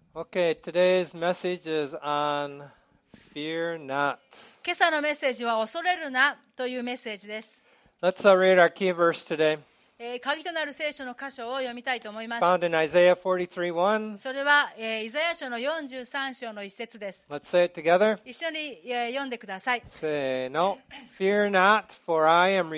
Okay, today's message is on fear not. 今朝のメッセージは恐れるなというメッセージです。 Let's read our key verse today, 鍵となる聖書の箇所を読みたいと思います。 found in Isaiah 43:1. それは、イザヤ書の43章の一節です。 Let's say it together. 一緒に、読んでください。 Say, no, fear not, for I have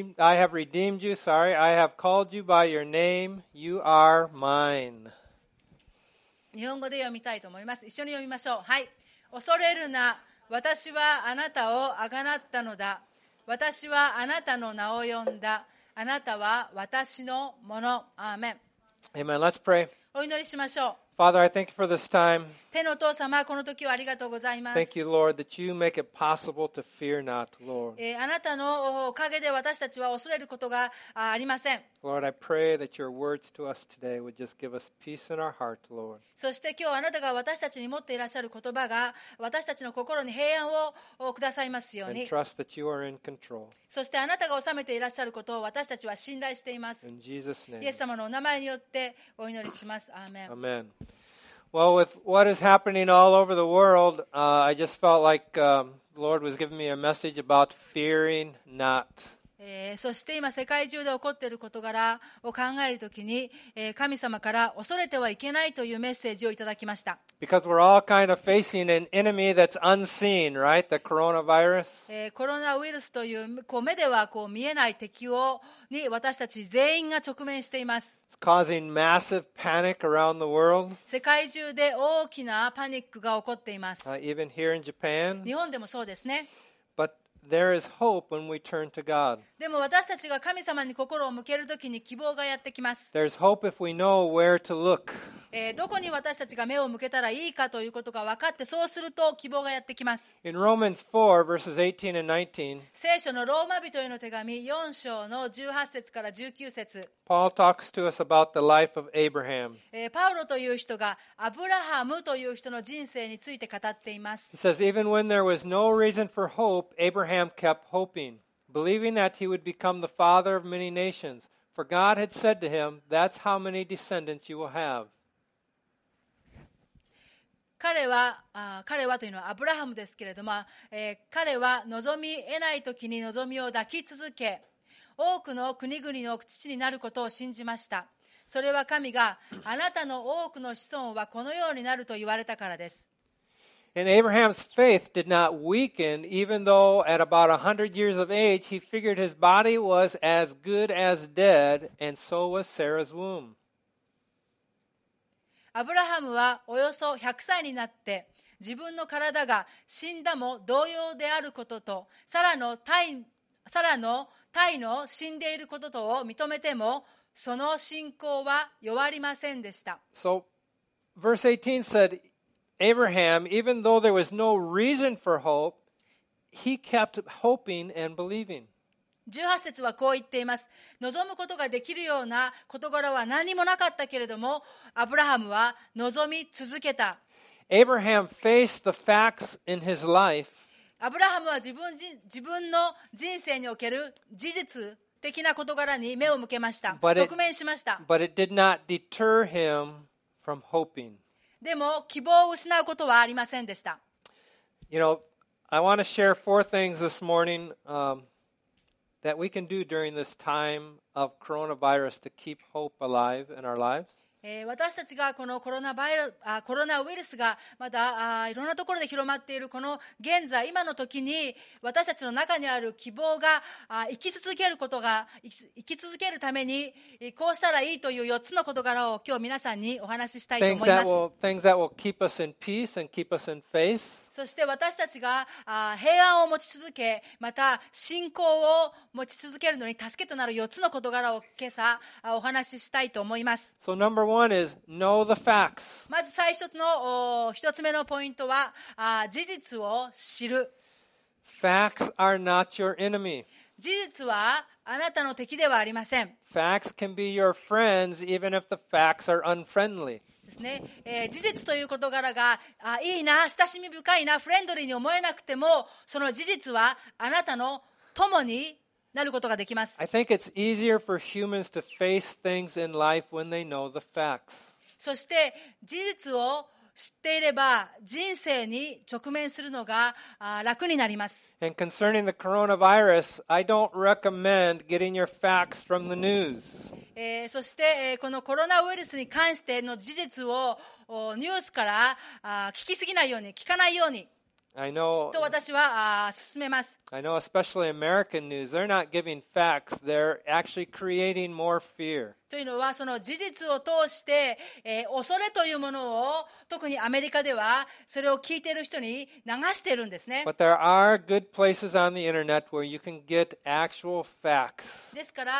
redeemed you, I have called you by your name, you are mine. 日本語で読みたいと思います。一緒に読みましょう。はい。恐れるな、私はあなたをあがなったのだ。私はあなたの名を呼んだ。あなたは私のもの。アーメン。 Amen. Let's pray. お祈りしましょう。 Father, I thank you for this time. 天のお父様、この時はありがとうございます。 Thank you, Lord, that you make it possible to fear not, Lord. あなたのおかげで私たちは恐れることがありません。 Lord, I pray that your words to us today would just give us peace in our heart, Lord. そして今日あなたが私たちに持っていらっしゃる言葉が私たちの心に平安をくださいますよう And に。 trust that you are in control. そしてあなたが治めていらっしゃることを私たちは信頼しています。 In Jesus' イ name. エス様のお名前によってお祈りします。アーメン。 Amen. Well, with what is happening all over the world, I just felt like the Lord was giving me a message about fearing not. そして今世界中で起こっている事柄を考えるときに、神様から恐れてはいけないというメッセージをいただきました。 Because we're all kind of facing an enemy that's unseen, right? The coronavirus. コロナウイルスという目では見えない敵に私たち全員が直面しています。 It's causing massive panic around the world, 世界中で大きなパニックが起こっています。 even here in Japan. 日本でもそうですね。 But there is hope when we turn to God. でも私たちが神様に心を向けるときに希望がやってきます。 There's hope if we know where to look. どこに私たちが目を向けたらいいかということが分かって、そうすると希望がやってきます。 In Romans 4, verses 18 and 19, 聖書のローマ人への手紙4章の18節から19節、 Paul talks to us about the life of Abraham. パウロという人がアブラハムという人の人生について語っています。 It says, even when there was no reason for hope, Abraham kept hoping, believing that he would become the father of many nations. For God had said to him, that's how many descendants you will have. 彼はというのはアブラハムですけれども、彼は望み得ない時に望みを抱き続け、多くの国々の父になることを信じました。それは神があなたの多くの子孫はこのようになると言われたからです。 And Abraham's faith did not weaken, even though at about 100 years of age, he figured his body was as good as dead, and so was Sarah's womb. アブラハムはおよそ100歳になって自分の体が死んだも同様であることと、サラの胎の死んでいることとを認めても、その信仰は弱りませんでした。 So, verse 18 said, Abraham, even though there was no reason for hope, he kept hoping and believing. 18節はこう言っています。望むことができるような事柄は何もなかったけれども、アブラハムは望み続けた。 Abraham faced the facts in his life, アブラハムは自分の人生における事実的な事柄に目を向けました。 But it- 直面しました。 but it did not deter him from hoping. でも希望を失うことはありませんでした。 You know, I want to share 4 things this morning that we can do during this time of coronavirus to keep hope alive in our lives. 私たちがこのコロナウイルスがまだいろんなところで広まっているこの現在今の時に、私たちの中にある希望が生き続けるためにこうしたらいいという4つの事柄を今日皆さんにお話ししたいと Things 思います。 things that will keep us in peace and keep us in faith. そして私たちが平安を持ち続け、また信仰を持ち続けるのに助けとなる4つの事柄を今朝お話ししたいと思います。 So number 1 is know the facts. まず最初の1つ目のポイントは事実を知る。 Facts are not your enemy. 事実はあなたの敵ではありません。 Facts can be your friends even if the facts are unfriendly. ですね。事実という事柄がいいな、親しみ深いな、フレンドリーに思えなくても、その事実はあなたの友になることができます。 I think it's easier for humans to face things in life when they know the facts. そして事実を知っていれば人生に直面するのが楽になります。 And concerning the coronavirus, I don't recommend getting your facts from the news. そして、このコロナウイルスに関しての事実をニュースから聞きすぎないように、聞かないように I know, と私は勧めます。 I know especially American news, they're not giving facts, they're actually creating more fear. というのは、その事実を通して、恐れというものを、特にアメリカでは、それを聞いている人に流しているんですね。 But there are good places on the internet where you can get actual facts. ですから、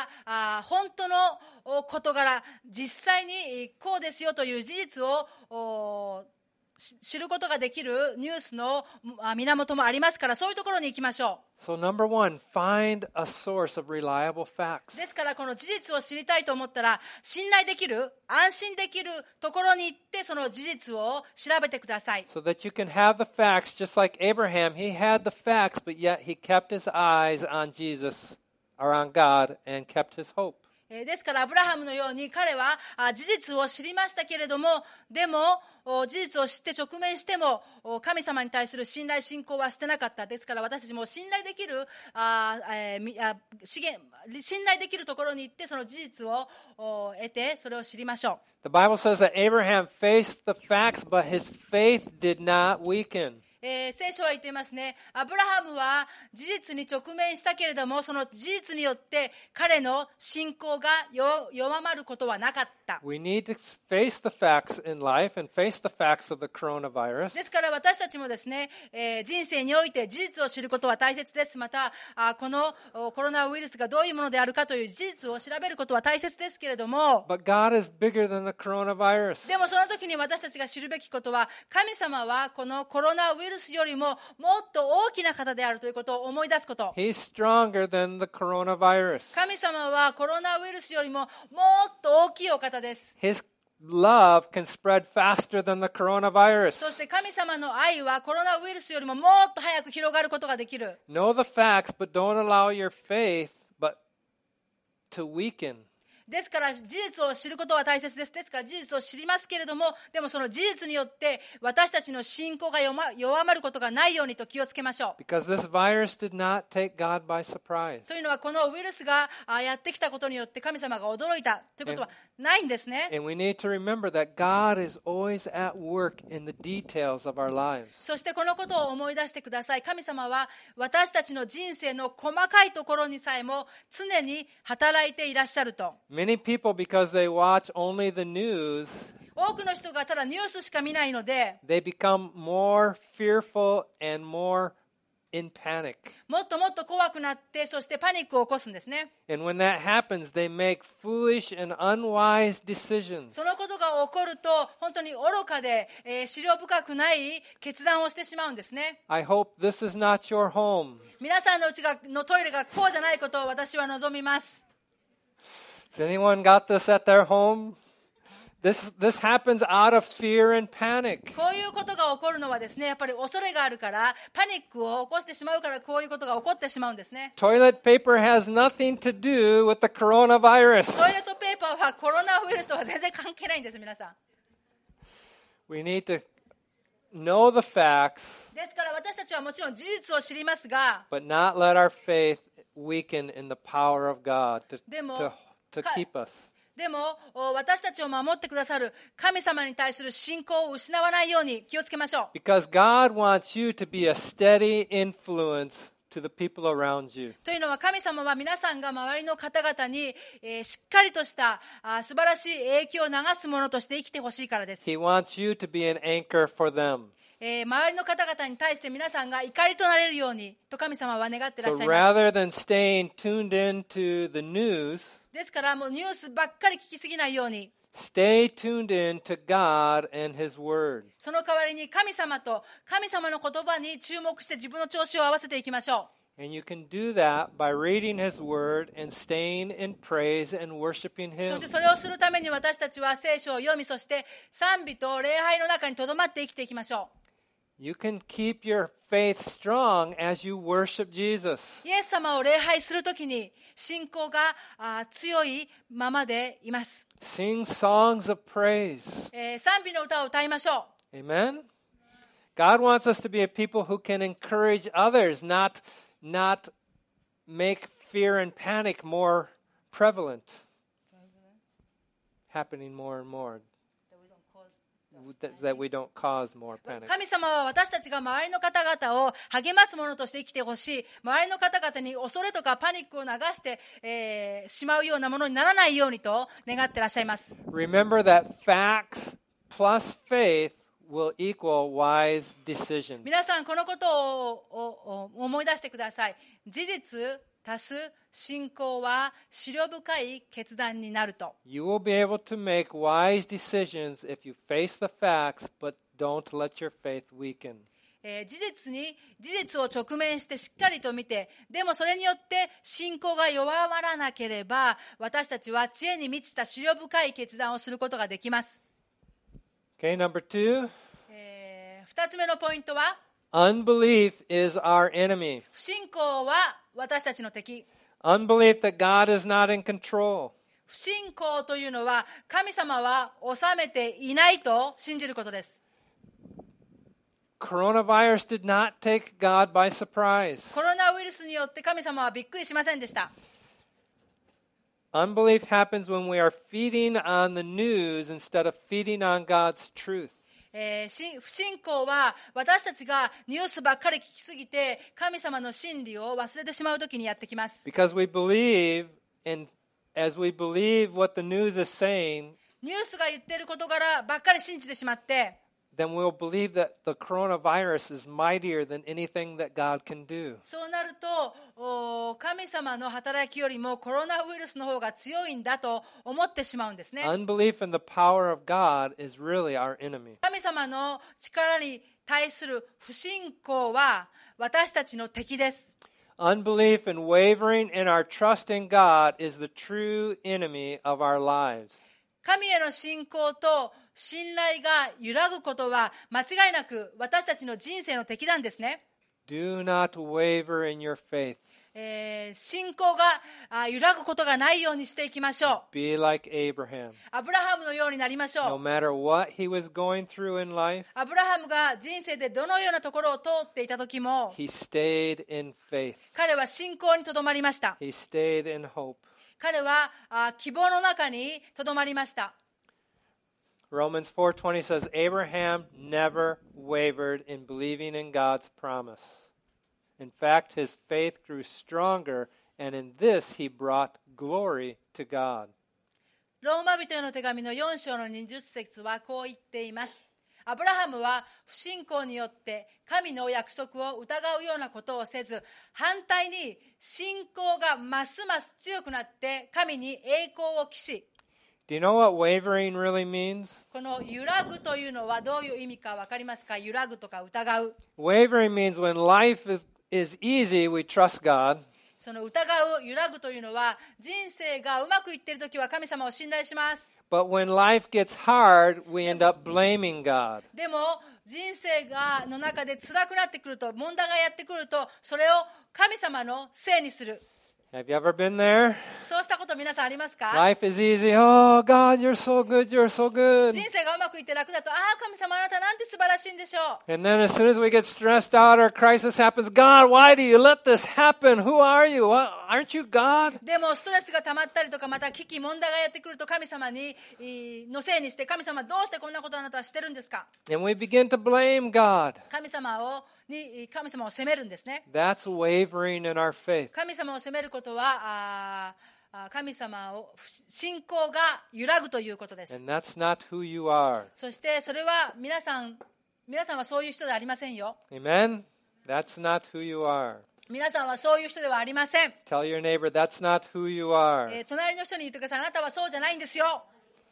本当の事柄、実際にこうですよという事実を知ることができるニュースの源もありますから、そういうところに行きましょう。 So number one, find a source of reliable facts. ですから、この事実を知りたいと思ったら、信頼できる、安心できるところに行って、その事実を調べてください。 So that you can have the facts, just like Abraham, he had the facts, but yet he kept his eyes on Jesus, or on God, and kept his hope. ですから、アブラハムのように彼は事実を知りましたけれども、でも事実を知って直面しても神様に対する信頼信仰は捨てなかった。ですから私たちも信頼できる信頼できるところに行って、その事実を得て、それを知りましょう。 The Bible says that Abraham faced the facts, but his faith did not weaken. 聖書は言っていますね。アブラハムは事実に直面したけれども、その事実によって彼の信仰が弱まることはなかった。 We need to face the facts in life and face the facts of the coronavirus. ですから私たちもですね、人生において事実を知ることは大切です。またこのコロナウイルスがどういうものであるかという事実を調べることは大切ですけれども、 But God is bigger than the coronavirus. でもその時に私たちが知るべきことは、神様はこのコロナウイルスよりももっと大きな方であるということを思い出すこと。 He's stronger than the coronavirus. 神様はコロナウイルスよりももっと大きいお方です。 His love can spread faster than the coronavirus. そして神様の愛はコロナウイルスよりももっと早く広がることができる。 Know the facts, but don't allow your faith to weaken. ですから事実を知ることは大切です。ですから事実を知りますけれども、でもその事実によって私たちの信仰が弱まることがないようにと気をつけましょう。 Because this virus did not take God by surprise. というのは、このウイルスがやってきたことによって神様が驚いたということはないんですね。 And we need to remember that God is always at work in the details of our lives. そしてこのことを思い出してください。神様は私たちの人生の細かいところにさえも常に働いていらっしゃると。 Many people, because they watch only the news, 多くの人がただニュースしか見ないので、 they become more fearful and more in panic. もっともっと怖くなって、そしてパニックを起こすんですね。 And when that happens, they make foolish and unwise decisions. そのことが起こると、本当に愚かで、思慮深くない決断をしてしまうんですね。 I hope this is not your home. 皆さんのうちのトイレがこうじゃないことを私は望みます。 Has anyone got this at their home? This happens out of fear and panic. こういうことが起こるのはですね、やっぱり恐れがあるから、パニックを起こしてしまうから、こういうことが起こってしまうんですね。 Toilet paper has nothing to do with the coronavirus. トイレットペーパーはコロナウイルスとは全然関係ないんです、皆さん。 We need to know the facts, ですから私たちはもちろん事実を知りますが、 but not let our faith weaken in the power of God to keep us. でも私たちを守ってくださる神様に対する信仰を失わないように気をつけましょう。 Because God wants you to be a steady influence to the people around you. というのは、神様は皆さんが周りの方々に、しっかりとした素晴らしい影響を流すものとして生きてほしいからです。 He wants you to be an anchor for them. 周りの方々に対して皆さんが怒りとなれるようにと神様は願っていらっ So しゃいます。 rather than staying tuned into the news, ですからもうニュースばっかり聞きすぎないように、 stay tuned in to God and His Word. その代わりに神様と神様の言葉に注目して自分の調子を合わせていきましょう。 And you can do that by reading His Word and staying in praise and worshiping そ Him. してそれをするために私たちは聖書を読み、そして賛美と礼拝の中にとどまって生きていきましょう。 You can keep your faith strong as you worship Jesus. イエス様を礼拝するときに信仰が強いままでいます。 Sing songs of praise. 賛美の歌を歌いましょ Amen? God wants us to be a people who can encourage others, not make fear and panic more prevalent, happening more and more, that we don't cause more panic. 神様は私たちが周りの方々を励ますものとして生きてほしい。周りの方々に恐れとかパニックを流して、しまうようなものにならないようにと願ってらっしゃいます。 Remember that facts plus faith will equal wise decisions. 皆さんこのことを思い出してください。事実足す信仰は思慮深い決断になると。 You will be able to make wise decisions if you face the facts, but don't let your faith weaken. 事実を直面してしっかりと見て、でもそれによって信仰が弱まらなければ、私たちは知恵に満ちた思慮深い決断をすることができます。 Okay, number 2. 2つ目のポイントは、 Unbelief is our enemy. 不信仰は私たちの敵。 Unbelief that God is not in control. 不信仰というのは神様は治めていないと信じることです。 Coronavirus did not take God by surprise. コロナウイルスによって神様はびっくりしませんでした。 Unbelief happens when we are feeding on the news instead of feeding on God's truth. 不信仰は私たちがニュースばっかり聞きすぎて神様の真理を忘れてしまうときにやってきます。 Because we believe, and as we believe what the news is saying, ニュースが言っている事柄ばっかり信じてしまって、 then we'll believe that the coronavirus is mightier than anything that God can do. そうなると神様の働きよりもコロナウイルスの方が強いんだと思ってしまうんですね。 Unbelief in the power of God is really our enemy. 神様の力に対する不信仰は私たちの敵です。 Unbelief and wavering in our trust in God is the true enemy of our lives. 神への信仰と信頼が揺らぐことは間違いなく私たちの人生の敵なんですね。 Do not waver in your faith. 信仰が揺らぐことがないようにしていきましょう。 Be like Abraham. アブラハムのようになりましょ No う。 matter what he was going through in life, アブラハムが人生でどのようなところを通っていた時も he stayed in faith. 彼は信仰にとどまりました。 He stayed in hope. 彼は希望の中にとどまりました。 Romans 4:20 says, Abraham never wavered in believing in God's promise. In fact, his faith grew stronger, and in this he brought glory to God. ローマ人への手紙の4章の20節はこう言っています。アブラハムは不信仰によって神の約束を疑うようなことをせず、反対に信仰がますます強くなって神に栄光を期し、 Do you know what wavering really means? この揺らぐというのはどういう意味か分かりますか？揺らぐとか疑う。 Wavering means when life is easy, we trust God. その疑う、揺らぐというのは人生がうまくいっているときは神様を信頼します。 But when life gets hard, we end up blaming God. でも人生の中で辛くなってくると、問題がやってくると、それを神様のせいにする。 Have you ever been there? そうしたこと皆さんありますか？ Life is easy. Oh, God, you're so good. You're so good. 人生がうまくいって楽だと、ああ、神様あなたなんて素晴らしいんでしょう。 And then as soon as we get stressed out or a crisis happens, God, why do you let this happen? Who are you? Aren't you God? でもストレスが溜まったりとか、また危機問題がやってくると神様のせいにして、神様どうしてこんなことをあなたはしてるんですか？ And we begin to blame God. 神様を責めるんですね。 That's wavering in our faith. 神様を責めることは神様を信仰が揺らぐということです。 And that's not who you are. そしてそれは皆さんはそういう人ではありませんよ。 Amen? That's not who you are. 皆さんはそういう人ではありません。 Tell your neighbor, that's not who you are. 隣の人に言ってください。あなたはそうじゃないんですよ。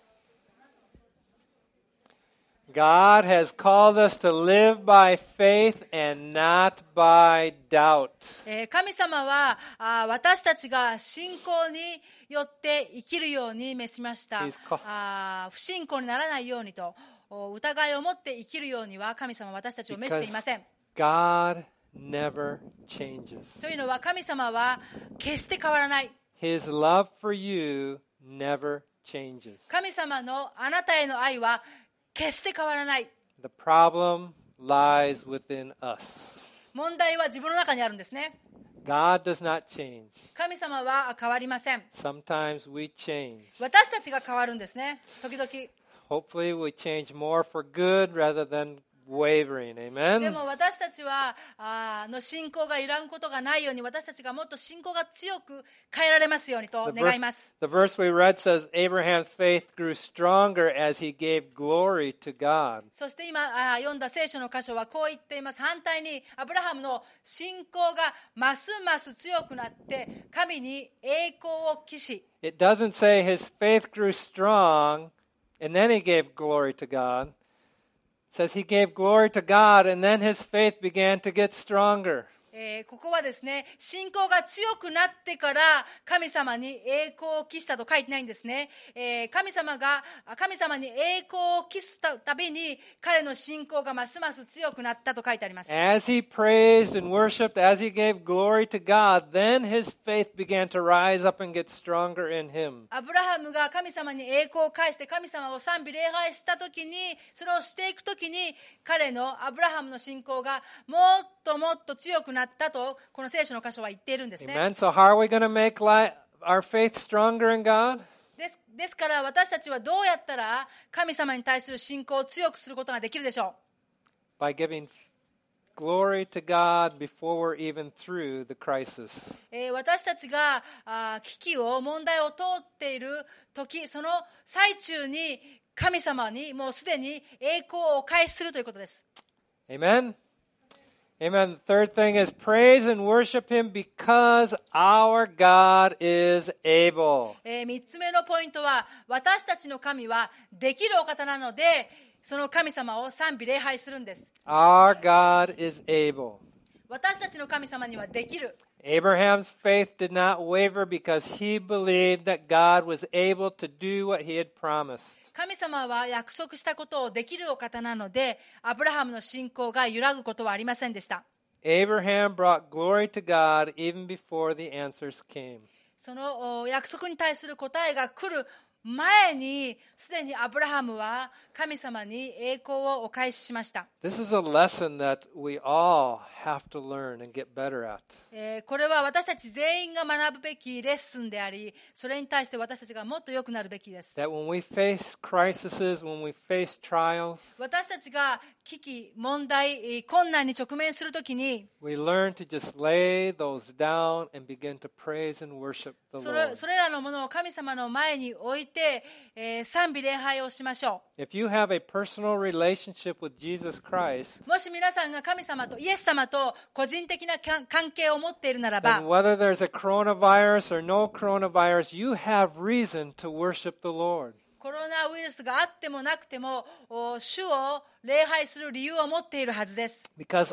God has called us to live by faith and not by doubt. 神様は私たちが信仰によって生きるように召しました。不信仰にならないようにと、疑いを持って生きるようには神様は私たちを召していません。 God never changes. というのは神様は決して変わらない。 His love for you never changes. 神様のあなたへの愛は決して変わらない。 The problem lies within us. 問題は自分の中にあるんですね。 God does not change. 神様は変わりません。 Sometimes we change. 私たちが変わるんですね。時々。 Hopefully we change more for good rather than wavering. で Amen? も私たちは信仰が揺らぐことがないように、私たちがもっと信仰が強く変えられますようにと The 願います。 verse we read says Abraham's faith grew stronger as he gave glory to God. そして今読んだ聖書の箇所はこう言っています。反対にアブラハムの信仰がますます強くなって神に栄光を期し、 It doesn't say his faith grew strong and then he gave glory to God. It says he gave glory to God and then his faith began to get stronger. ここはですね、信仰が強くなってから神様に栄光を期したと書いてないんですね。神様に栄光を期すたびに彼の信仰がますます強くなったと書いてあります。 As he praised and worshiped, as he gave glory to God, then his faith began to rise up and get stronger in him. アブラハムが神様に栄光を返して神様を賛美礼拝したときに、それをしていくときにアブラハムの信仰がもっともっと強くなったとこの聖書の箇所は言っているんですね。 Amen. So how are we going to make our faith stronger in God? ですから私たちはどうやったら神様に対する信仰を強くすることができるでしょ By giving glory to God before we're even through the crisis. う。私たちが危機を問題を通っている時、その最中に神様にもうすでに栄光をお返しするということです。 Amen? Amen. The third thing is praise and worship Him because our God is able. 3つ目のポイントは、私たちの神はできるお方なので、その神様を賛美礼拝するんです。 Our God is able. 私たちの神様にはできる。 Abraham's faith did not waver because he believed that God was able to do what he had promised. 神様は約束したことをできるお方なので、アブラハムの信仰が揺らぐことはありませんでした。 Abraham brought glory to God even before the answers came. その約束に対する答えが来る前に、すでにアブラハムは神様に栄光をお返ししました。 This is a lesson that we all have to learn and get better at. これは私たち全員が学ぶべきレッスンであり、それに対して私たちがもっと良くなるべきです。 That when we face crises, when we face trials, 私たちが危機、問題、困難に直面するときに、 we learn to just lay those down and begin to praise and worship the そ Lord. れらのものを神様の前に置いて、賛美礼拝をしましょ If you have a personal relationship with Jesus Christ, う。もし皆さんが神様とイエス様と個人的な関係を持っているなら then ば、 whether there's a coronavirus or no coronavirus, you have reason to worship the Lord. コロナウイルスがあってもなくても、主を礼拝する理由を持っているはずです。 Because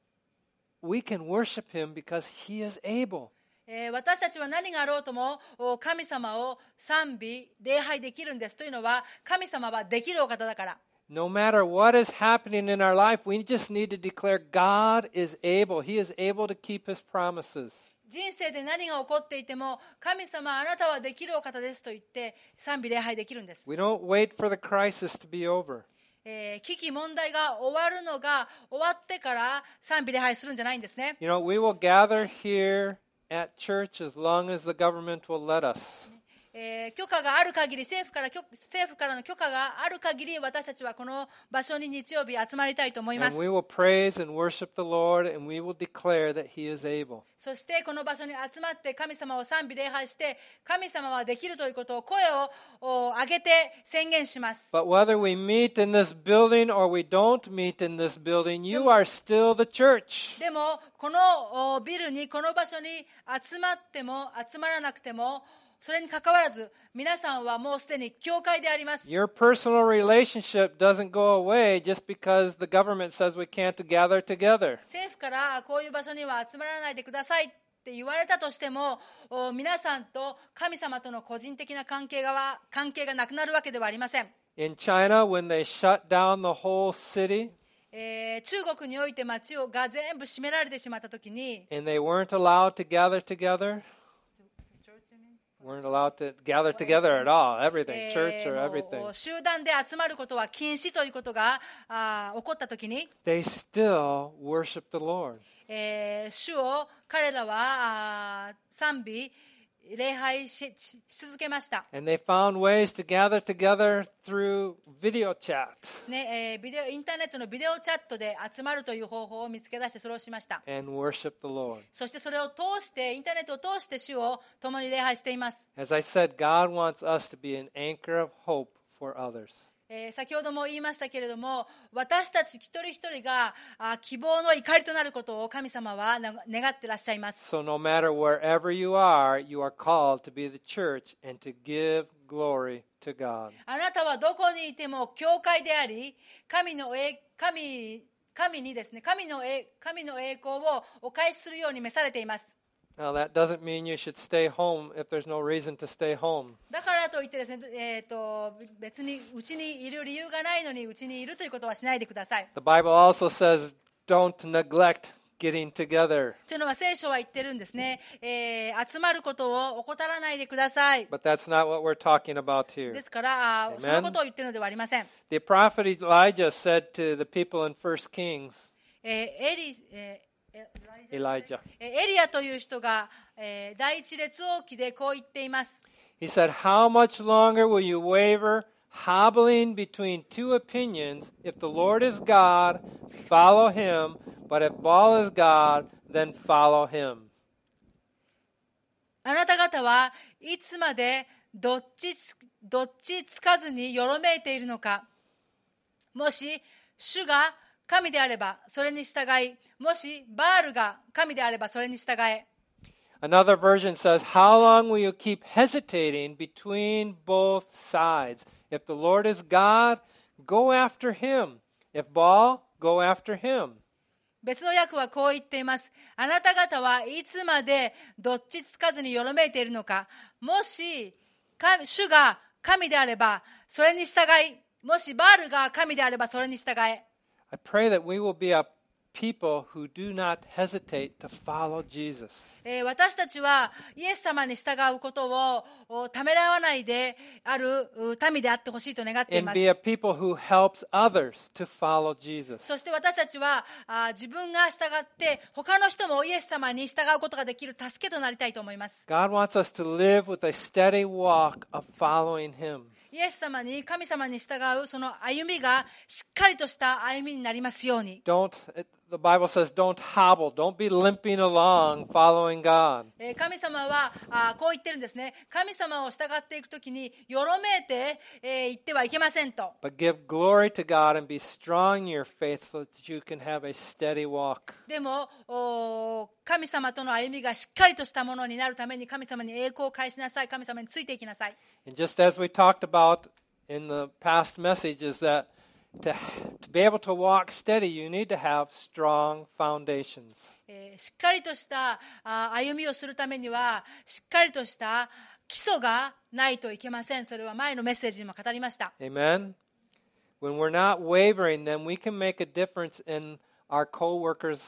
we can worship Him because He is able. 私たちは何があろうとも神様を賛美礼拝できるんです。というのは神様はできるお方だから。 No matter what is happening in our life, we just need to declare God is able. He is able to keep His promises. 人生で何が起こっていても神様あなたはできるお方ですと言って賛美礼拝できるんです。 We don't wait for the crisis to be over. 危機問題が終わるのが終わってから賛美礼拝するんじゃないんですね。 You know, we will gather here at church as long as the government will let us. 許可がある限り政府からの許可がある限り私たちはこの場所に日曜日集まりたいと思いま And す。 we will praise and worship the Lord, and we will declare that He is able. そしてこの場所に集まって神様を賛美礼拝して神様はできるということを声を上げて宣言します。 But whether we meet in this building or we don't meet in this building, you are still the church. でもこのビルにこの場所に集まっても集まらなくてもそれに関わらず皆さんはもうすでに教会であります。 Your personal relationship doesn't go away just because the government says we can't gather together. 政府からこういう場所には集まらないでくださいって言われたとしても皆さんと神様との個人的な関係がなくなるわけではありません。 In China, when they shut down the whole city 中国において町が全部閉められてしまったときに and they weren't allowed to gather together, weren't allowed to gather together at all. Everything, church or も everything. う集団で集まることは禁止ということが起こったときに、 They still worship the Lord. 主を彼らは賛美、礼拝し続けました。 And they found ways to gather together through video chat ねインターネットのビデオチャットで集まるという方法を見つけ出してそれをしました。 and worship the Lord. そしてそれを通してインターネットを通して主を共に礼拝しています。 As I said, God wants us to be an anchor of hope for others. 先ほども言いましたけれども、私たち一人一人が希望の怒りとなることを神様は願ってらっしゃいます。 So no matter wherever you are called to be the church and to give glory to God. あなたはどこにいても教会であり、神にですね、神の栄光をお返しするように召されています。 Now that doesn't mean you should stay home if there's no reason to stay home. だからといってですね、別にうちにいる理由がないのにうちにいるということはしないでください。 The Bible also says don't neglect getting together. というのは聖書は言ってるんですね。集まることを怠らないでください。 But that's not what we're talking about here. ですからそのことを言ってるのではありません。 The prophet Elijah said to the people in 1 Kings, Elijah. エリアという人が、第一列王記でこう言っています。 He said, How much longer will you waver, hobbling between two opinions? If the Lord is God, follow him. But if Baal is God, then follow him. あなた方はいつまでどっちつかずによろめいているのか。もし主が神であればそれに従い、もしバールが神であればそれに従え。 Another version says, How long will you keep hesitating between both sides? If the Lord is God, go after him. If Baal, go after him. 別の訳はこう言っています。あなた方はいつまでどっちつかずによろめいているのか。もし主が神であればそれに従い、もしバールが神であればそれに従え。 I pray that we will be a people who do not hesitate to follow Jesus. 私たちはイエス様に従うことをためらわないである民であってほしいと願ってい And ます。 be a people who helps others to follow Jesus. そして私たちは自分が従って他の人もイエス様に従うことができる助けとなりたいと思います。 God wants us to live with a steady walk of following him. イエス様に神様に従うその歩みがしっかりとした歩みになりますように。 The Bible says don't hobble, don't be limping along following God. 神様はこう言ってるんですね。神様を従っていくときによろめいて行ってはいけませんと。 But give glory to God and be strong in your faith so that you can have a steady walk. でも神様との歩みがしっかりとしたものになるために神様に栄光を返しなさい。神様についていきなさい。 And just as we talked about in the past message is that to be able to walk steady, you need to have strong foundations. しっかりとした歩みをするためにはしっかりとした基礎がないといけません。それは前のメッセージにも語りました。 Amen? When we're not wavering, then we can make a difference in our co-workers.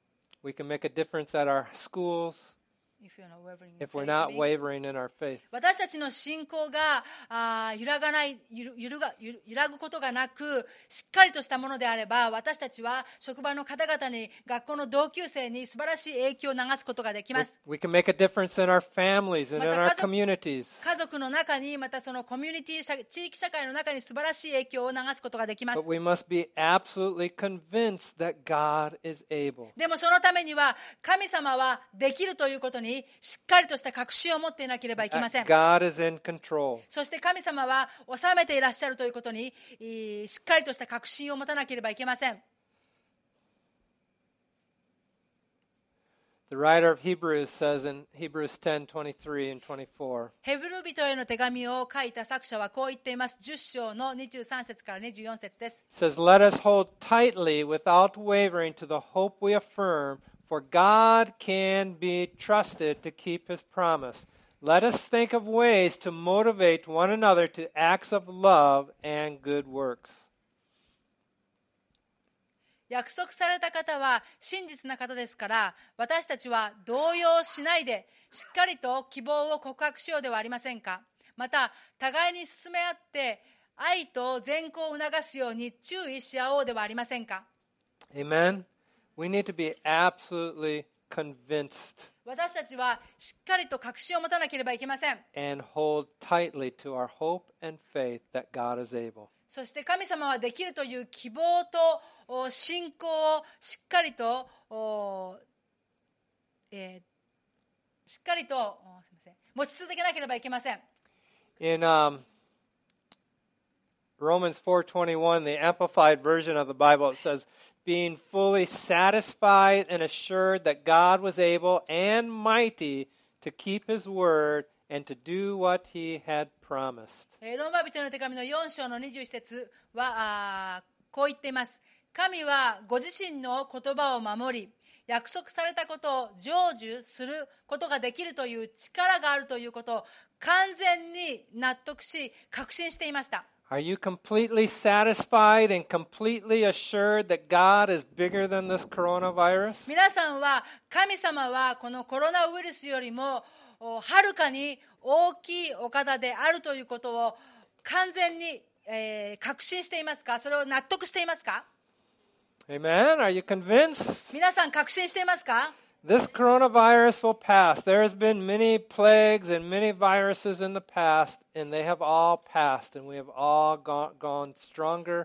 We can make a difference at our schools if we're not wavering in our faith. 私たちの信仰が揺らぐことがなくしっかりとしたものであれば、私たちは職場の方々に、学校の同級生に素晴らしい影響を流すことができます。 We can make a difference in our families and in our communities. 家族の中に、またそのコミュニティ、地域社会の中に素晴らしい影響を流すことができます。 But we must be absolutely convinced that God is able. でもそのためには神様はできるということにしっかりとした確信を持っていなければいけません。 God is in control. そして神様は治めていらっしゃるということにしっかりとした確信を持たなければいけません。 The writer of Hebrews says in Hebrews 10:23 and 24. ヘブル人への手紙を書いた作者はこう言っています。10章の23節から24節です。 Says, Let us hold tightly without wavering to the hope we affirm, for God can be trusted to keep his promise. Let us think of ways to motivate one another to acts of love and good works. 約束された方は真実な方ですから、私たちは動揺しないで、しっかりと希望を告白しようではありませんか。また、互いに進め合って、愛と善行を促すように注意し合おうではありませんか。 Amen? We need to be absolutely convinced 私たちはしっかりと確信を持たなければいけません。 and hold tightly to our hope and faith that God is able. そして神様はできるという希望と信仰をしっかりとすみません、持ち続けなければいけません。 In Romans 4:21, the amplified version of the Bible, it says, being fully satisfied and assured that God was able and mighty to keep his word and to do what he had promised. ローマ人の手紙の4章の21節はこう言っています。神はご自身の言葉を守り、約束されたことを成就することができるという力があるということを完全に納得し、確信していました。 Are you completely satisfied and completely assured that God is bigger than this coronavirus? 皆さんは神様はこのコロナウイルスよりもはるかに大きいお方であるということを完全に、確信していますか？それを納得していますか？ Amen? Are you convinced? 皆さん確信していますか？ This coronavirus will pass. There has been many plagues and many viruses in the past, and they have all passed, and we have all gone stronger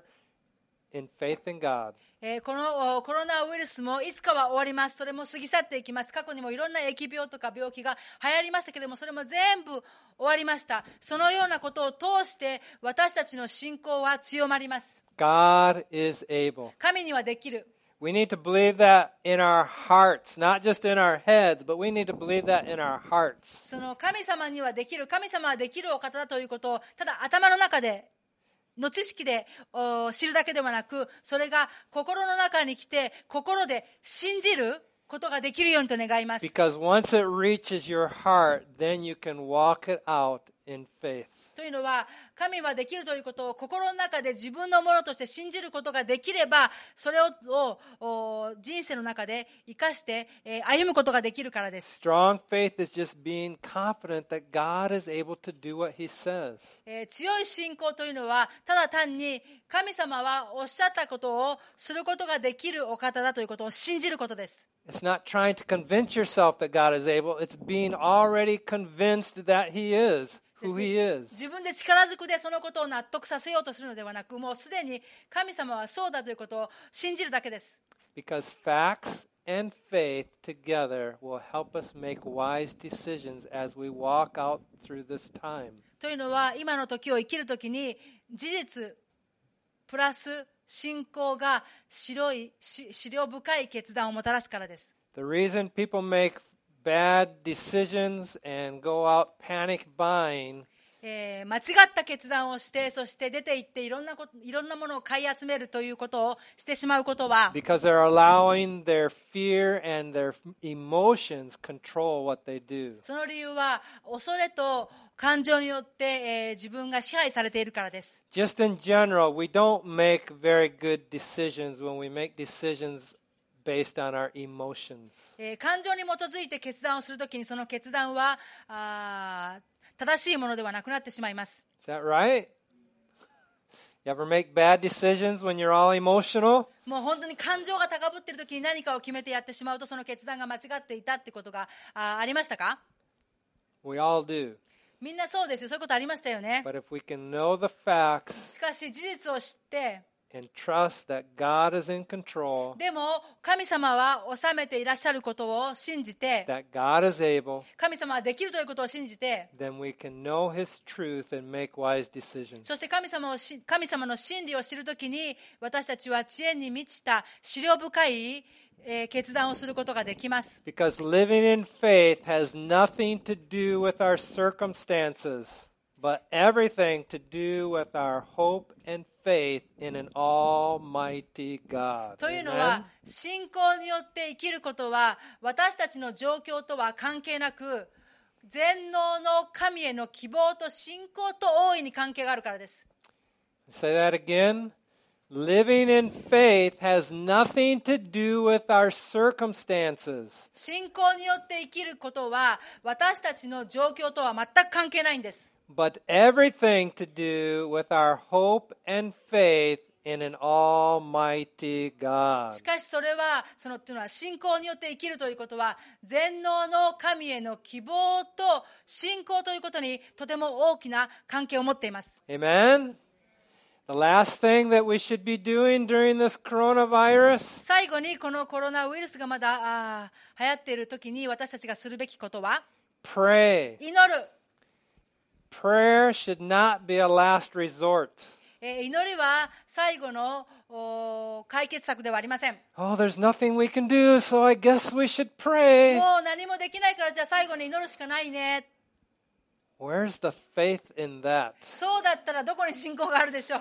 in faith in God. このコロナウイルスもいつかは終わります。それも過ぎ去っていきます。過去にもいろんな疫病とか病気が流行りましたけれども、それも全部終わりました。そのようなことを通して私たちの信仰は強まります。 God is able. 神にはできる。 We need to believe that in our hearts, not just in our heads, but we need to believe that in our hearts. その神様にはできる、神様はできるお方だということをただ頭の中での知識で知るだけではなく、それが心の中に来て心で信じることができるようにと願います。 Because once it reaches your heart, then you can walk it out in faith. というのは、神はできるということを心の中で自分のものとして信じることができれば、それを人生の中で生かして、歩むことができるからです。 Strong faith is just being confident that God is able to do what he says. 強い信仰というのは、ただ単に神様はおっしゃったことをすることができるお方だということを信じることです。 It's not trying to convince yourself that God is able. It's being already convinced that he is who he is. 自分で力ずくでそのことを納得させようとするのではなく、もうすでに神様はそうだということを信じるだけです。 Because facts and faith together will help us make wise decisions as we walk out through this time. というのは、今の時を生きるときに事実プラス信仰が思慮深い決断をもたらすからです。 The reason people make bad decisions and go out panic buying 間違った決断をして、そして出て行っていろんなものを買い集めるということをしてしまうことは、 because they're allowing their fear and their emotions control what they do. その理由は恐れと感情によって、自分が支配されているからです。 Just in general, we don't make very good decisions when we make decisions based on our emotions. 感情に基づいて決断をするときに、その決断は正しいものではなくなってしまいます。 Is that right? You ever make bad decisions when you're all emotional? もう本当に感情が高ぶっているときに何かを決めてやってしまうと、その決断が間違っていたってことがありましたか？ We all do. みんなそうですよ。そういうことありましたよね。 But if we can know the facts しかし事実を知って、 and trust that God is in control, でも神様は治めていらっしゃることを信じて、 that God is able, 神様はできるということを信じて、 then we can know his truth and make wise decisions. そして神様の真理を知るときに、私たちは知恵に満ちた思慮深い決断をすることができます。 Because living in faith has nothing to do with our circumstances, but everything to do with our hope and faith in an almighty God. というの Amen? は、信仰によって生きることは、私たちの状況とは関係なく、全能の神への希望と信仰と大いに関係があるからです。 Say that again. Living in faith has nothing to do with our circumstances. 信仰によって生きることは私たちの状況とは全く関係ないんです。 But everything to do with our hope and faith in an almighty God. しかしそれは、というのは信仰によって生きるということは、全能の神への希望と信仰ということにとても大きな関係を持っています。 Amen? The last thing that we should be doing during this coronavirus? 最後にこのコロナウイルスがまだ流行っている時に私たちがするべきことは Pray. 祈る。 Prayer should not be a last resort. 祈りは最後の解決策ではありません。 Oh, there's nothing we can do, so I guess we should pray. もう何もできないからじゃあ最後に祈るしかないね。 Where's the faith in that? そうだったらどこに信仰があるでしょう。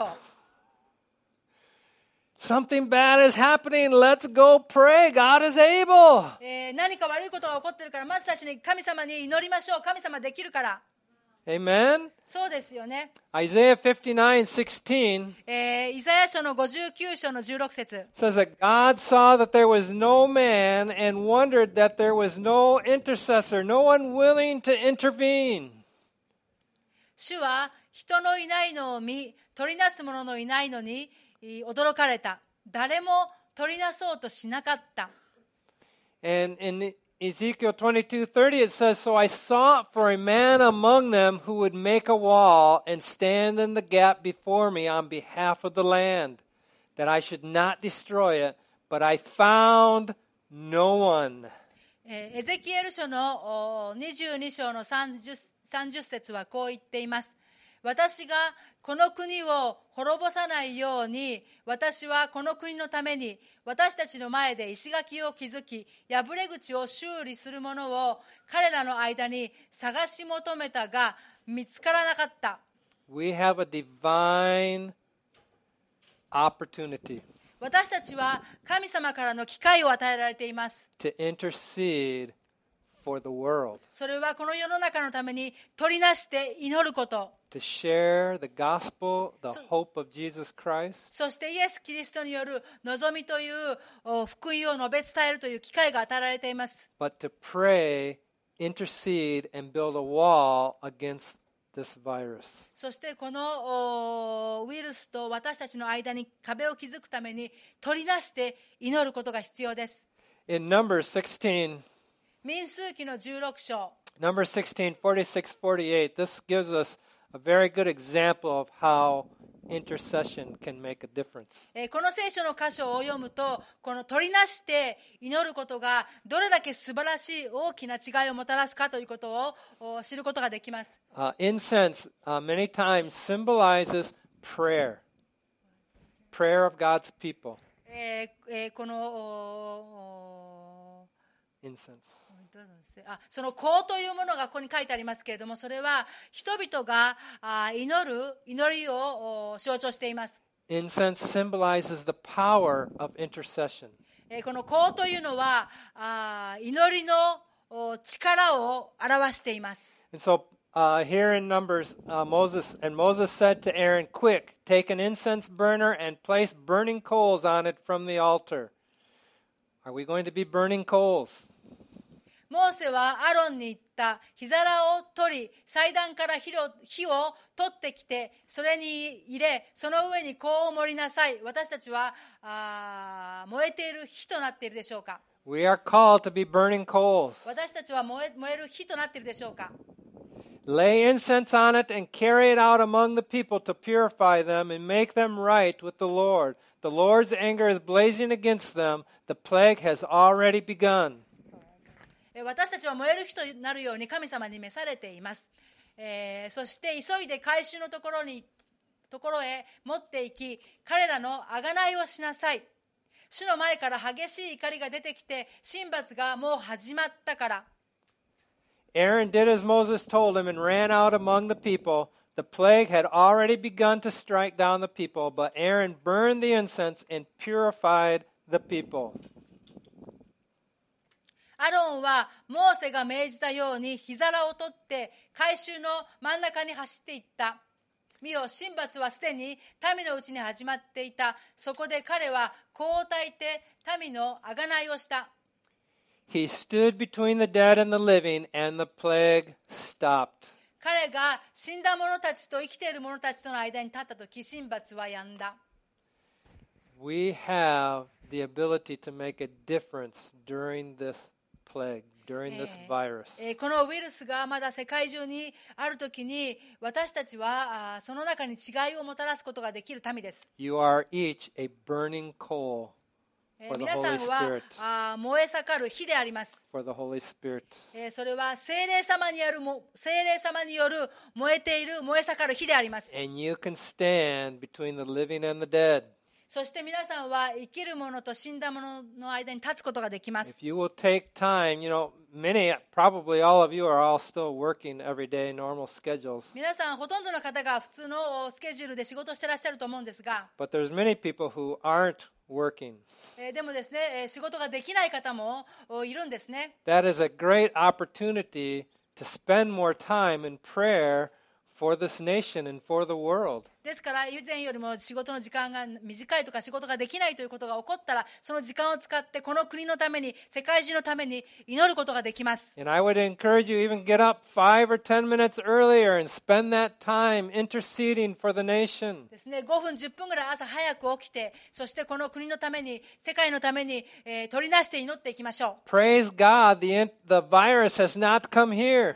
Something bad is happening. Let's go pray. God is able. 何か悪いことが起こってるからまず最初に神様に祈りましょう。神様できるから。 Amen? そうですよね。 Isaiah 59:16 イザヤ書の59章の16節 says that God saw that there was no man and wondered that there was no intercessor, no one willing to intervene. 主は人のいないのを見、取りなす者のいないのに驚かれた。誰も取りなそうとしなかった。 And in Ezekiel 22:30 it says, So I sought for a man among them who would make a wall and stand in the gap before me on behalf of the land, that I should not destroy it, but I found no one. エゼキエル書の22章の30節はこう言っています。私がこの国を滅ぼさないように、私はこの国のために私たちの前で石垣を築き、破れ口を修理するものを彼らの間に探し求めたが見つからなかった。 We have a divine opportunity 私たちは神様からの機会を与えられています。 to intercede for the world, それはこの世の中のために取りなして祈ること。 to share the gospel, the hope of Jesus Christ, そしてイエス・キリストによる望みという福音を述べ伝えるという機会が与えられています。 but to pray, intercede, and build a wall against this virus. そしてこのウイルスと私たちの間に壁を築くために取り出して祈ることが必要です。 In Numbers 16, 民数記の16章。 Numbers 16, 46, 48, this gives us a very good example of how intercession can make a difference. この聖書の箇所を読むと、この取りなして祈ることがどれだけ素晴らしい大きな違いをもたらすかということを知ることができます。 Incense many times symbolizes prayer of God's people. この Incense. その香というものがここに書いてありますけれども、それは人々が祈りを象徴しています。 Incense symbolizes the power of intercession. この香というのは祈りの力を表しています。 And so here in Numbers, Moses said to Aaron, Quick, take an incense burner and place burning coals on it from the altar. Are we going to be burning coals? モーセはアロンに言った。火皿を取り、祭壇から火を取ってきて、それに入れ、その上に香を盛りなさい。私たちは燃えている火となっているでしょうか。 We are called to be burning coals. 私たちは燃える火となっているでしょうか。 Lay incense on it and carry it out among the people to purify them and make them right with the Lord. The Lord's anger is blazing against them. The plague has already begun. 私たちは燃える火となるように神様に召されています。そして急いで回収のところへ持って行き、彼らの贖いをしなさい。主の前から激しい怒りが出てきて、神罰がもう始まったから。 Aaron did as Moses told him and ran out among the people. The plague had already begun to strike down the people, but Aaron burned the incense and purified the people. アロンはモーセが命じたように火皿を取って回収の真ん中に走っていった。 見よ、神罰はすでに民のうちに始まっていた。そこで彼はこう焚いて民の贖いをした。 He stood between the dead and the living, and the plague stopped. 彼が死んだ者たちと生きている者たちとの間に立ったとき、神罰は止んだ。 We have the ability to make a difference during this plague, during this virus. このウイルスがまだ世界中にあるときに、私たちはその中に違いをもたらすことができる民です。 You are each a burning coal for the 皆さ Holy ん Spirit. は燃え盛る火であります。 For the Holy Spirit. それは聖霊様による燃えている燃え盛る火であります。 And you can stand between the living and the dead. そして皆さんは生きる者と死んだ者の間に立つことができます。 If you will take time, many, probably all of you are all still working every day, normal schedules. 皆さんほとんどの方が普通のスケジュールで仕事してらっしゃると思うんですが、 But there's many people who aren't working. でもですね、仕事ができない方もいるんですね。 That is a great opportunity to spend more time in prayer for this nation and for the world. ですから以前よりも仕事の時間が短いとか仕事ができないということが起こったら、その時間を使ってこの国のために、世界中のために祈ることができます。 And I would encourage you even get up 5 or 10 minutes earlier and spend that time interceding for the nation. ですね、5分10分ぐらい朝早く起きて、そしてこの国のために、世界のために、取りなして祈っていきましょう。 Praise God, the virus has not come here.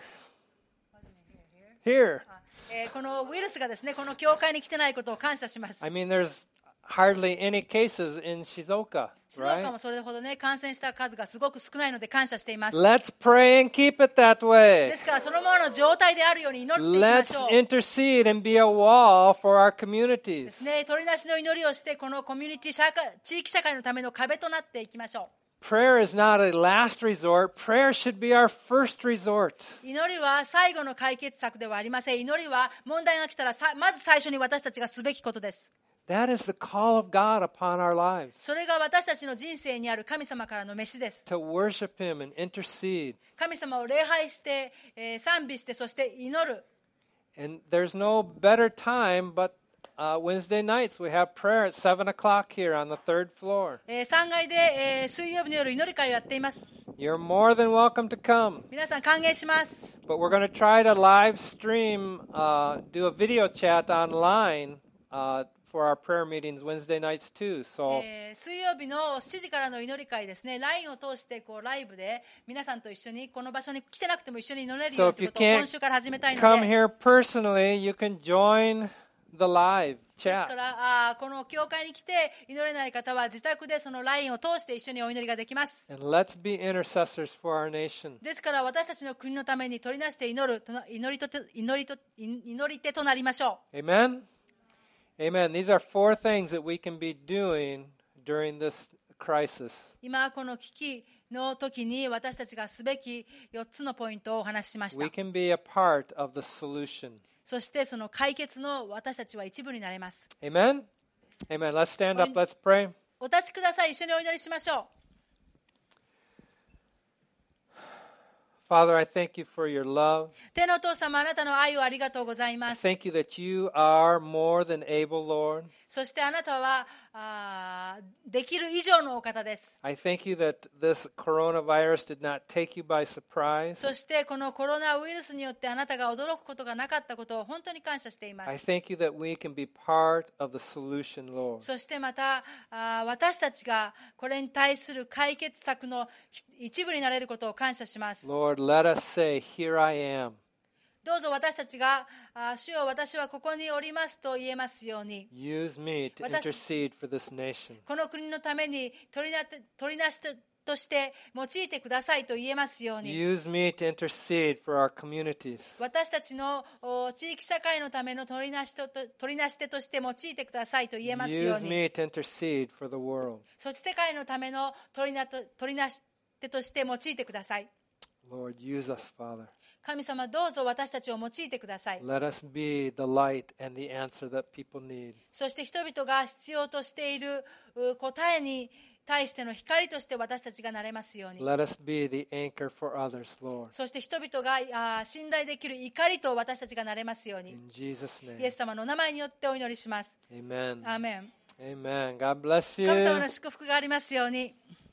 Here. このウイルスがですね、この教会に来てないことを感謝します。 I mean, there's hardly any cases in Shizuoka, 静岡 right? もそれほどね、感染した数がすごく少ないので感謝しています。 Let's pray and keep it that で way. すからそのままの状態であるように祈っていきま Let's しょう。 intercede and be a wall for our で communities. すね、取りなしの祈りをして、このコミュニティ地域社会のための壁となっていきましょ Prayer is not a last resort. Prayer should be our first resort. う。祈りは最後の解決策ではありません。祈りは問題が来たらまず最初に私たちがすべきことです。 That is the call of God upon our lives. それが私たちの人生にある神様からの召しです。 To worship Him and intercede. 神様を礼拝して、賛美して、そして祈る。 And there's no better time but Wednesday nights. We have prayer at 7 o'clock here on the 3rd floor. 3階で、水曜日の夜祈り会をやっています。 You're more than welcome to come. 皆さん歓迎します。 But we're going to try to live stream, do a video chat online for our prayer meetings Wednesday nights too. So 水曜日の7時からの祈り会ですね、LINE を通してライブで皆さんと一緒にこの場所に来てなくても一緒に祈れるよう So という if ことを you can't 今週から始めたいの come で、 here personally, you can join the live ですか chat. らこの教会に来て祈れない方は自宅でその LINE を通して一緒にお祈りができます。 And let's be intercessors for our nation. ですから私たちの国のために取りなして祈り手となりましょう。 Amen? Amen. These are 4 things that we can be doing during this crisis. 今この危機の時に私たちがすべき4つのポイントをお話ししました。 We can be a part of the solution. そしてその解決の私たちは一部になれます。 Amen? Amen. Let's stand up. Let's pray. お立ちください。一緒にお祈りしましょう。 Father, I thank you for your love. 天のお父様、あなたの愛をありがとうございます。 Thank you that you are more than able, Lord. そしてあなたはできる以上のお方です。 I thank you that this coronavirus did not take you by surprise. そしてこのコロナウイルスによってあなたが驚くことがなかったことを本当に感謝していま I す。 thank you that we can be part of the solution, Lord. そしてまた私たちがこれに対する解決策の一部になれることを感謝します。 Lord, let us say, Here I am. どうぞ私たちが主よ、私はここにおりますと言えますように、 Use me to intercede for this nation. この国のために取りなしとして用いてくださいと言えますように、 Use me to intercede for our communities. 私たちの地域社会のための取りなし手として用いてくださいと言えますよう Use に、 me to intercede for the world. そして世界のための取りなし手として用いてください。 Lord, use us, Father. 神様、どうぞ私たちを用いてください。 Let us be the light and the answer that people need. そして人々が必要としている答えに対しての光として私たちがなれますように。 Let us be the anchor for others, Lord. そして人々が信頼できる怒りと私たちがなれますように。 In Jesus' イエ name. ス様のお名前によってお祈りします。 Amen. アーメン。 Amen. God bless 神様 you. の祝福がありますように。